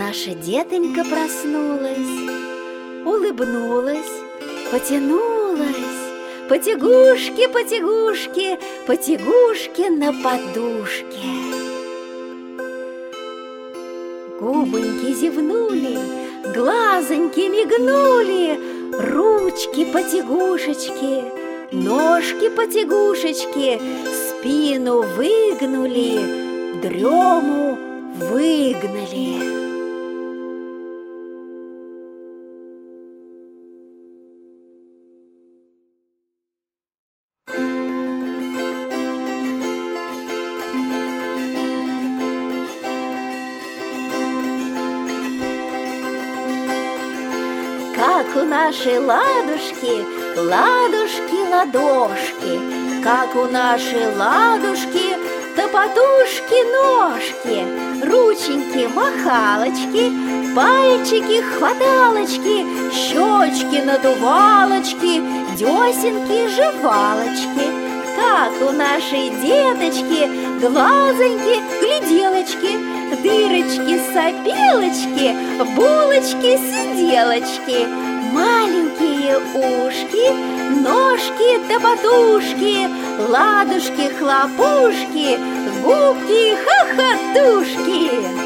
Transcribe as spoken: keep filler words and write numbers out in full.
наша детонька проснулась, улыбнулась, потянулась. Потягушки, потягушки, потягушки на подушке. Губоньки зевнули, глазоньки мигнули, ручки потягушечки, ножки потягушечки, спину выгнули, дрему выгнали. Как у нашей ладушки, ладушки-ладошки, как у нашей ладушки, топотушки-ножки, рученьки-махалочки, пальчики-хваталочки, щечки-надувалочки, десенки-жевалочки, как у нашей деточки, глазоньки-гляделочки, дырочки-сопелочки, булочки-сиделочки, маленькие ушки, ножки-топотушки, ладушки-хлопушки, губки-хохотушки.